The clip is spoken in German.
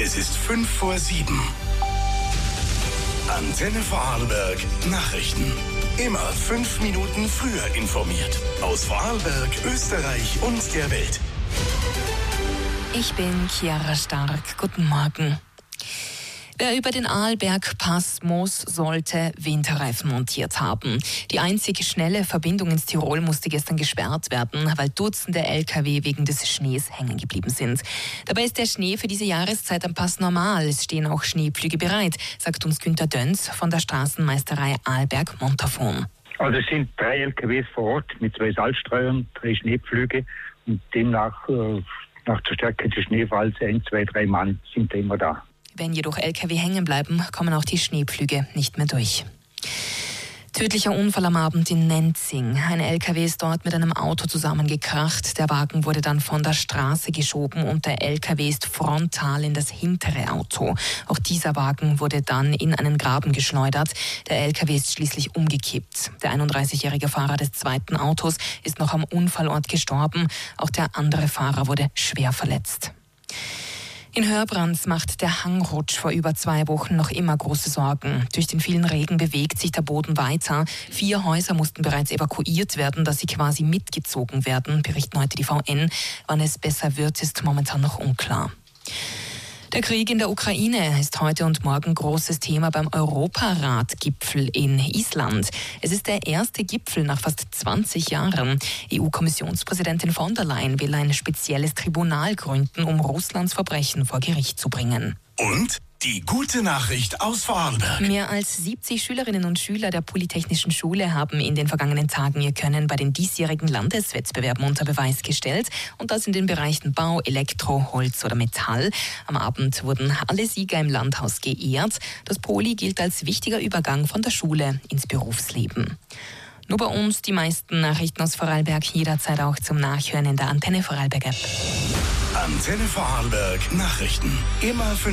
Es ist 6:55. Antenne Vorarlberg Nachrichten. Immer 5 Minuten früher informiert. Aus Vorarlberg, Österreich und der Welt. Ich bin Chiara Stark. Guten Morgen. Wer über den Arlberg-Pass muss, sollte Winterreifen montiert haben. Die einzige schnelle Verbindung ins Tirol musste gestern gesperrt werden, weil Dutzende Lkw wegen des Schnees hängen geblieben sind. Dabei ist der Schnee für diese Jahreszeit am Pass normal. Es stehen auch Schneepflüge bereit, sagt uns Günter Dönz von der Straßenmeisterei Arlberg-Montafon. Also es sind 3 LKWs vor Ort mit 2 Salzstreuern, 3 Schneepflüge und demnach nach der Stärke des Schneefalls 1, 2, 3 Mann sind immer da. Wenn jedoch Lkw hängen bleiben, kommen auch die Schneepflüge nicht mehr durch. Tödlicher Unfall am Abend in Nenzing. Ein Lkw ist dort mit einem Auto zusammengekracht. Der Wagen wurde dann von der Straße geschoben und der Lkw ist frontal in das hintere Auto. Auch dieser Wagen wurde dann in einen Graben geschleudert. Der Lkw ist schließlich umgekippt. Der 31-jährige Fahrer des zweiten Autos ist noch am Unfallort gestorben. Auch der andere Fahrer wurde schwer verletzt. In Hörbrands macht der Hangrutsch vor über 2 Wochen noch immer große Sorgen. Durch den vielen Regen bewegt sich der Boden weiter. 4 Häuser mussten bereits evakuiert werden, dass sie quasi mitgezogen werden, berichten heute die VN. Wann es besser wird, ist momentan noch unklar. Der Krieg in der Ukraine ist heute und morgen großes Thema beim Europarat-Gipfel in Island. Es ist der erste Gipfel nach fast 20 Jahren. EU-Kommissionspräsidentin von der Leyen will ein spezielles Tribunal gründen, um Russlands Verbrechen vor Gericht zu bringen. Und die gute Nachricht aus Vorarlberg. Mehr als 70 Schülerinnen und Schüler der Polytechnischen Schule haben in den vergangenen Tagen ihr Können bei den diesjährigen Landeswettbewerben unter Beweis gestellt. Und das in den Bereichen Bau, Elektro, Holz oder Metall. Am Abend wurden alle Sieger im Landhaus geehrt. Das Poly gilt als wichtiger Übergang von der Schule ins Berufsleben. Nur bei uns die meisten Nachrichten aus Vorarlberg, jederzeit auch zum Nachhören in der Antenne Vorarlberg App. Antenne Vorarlberg Nachrichten. Immer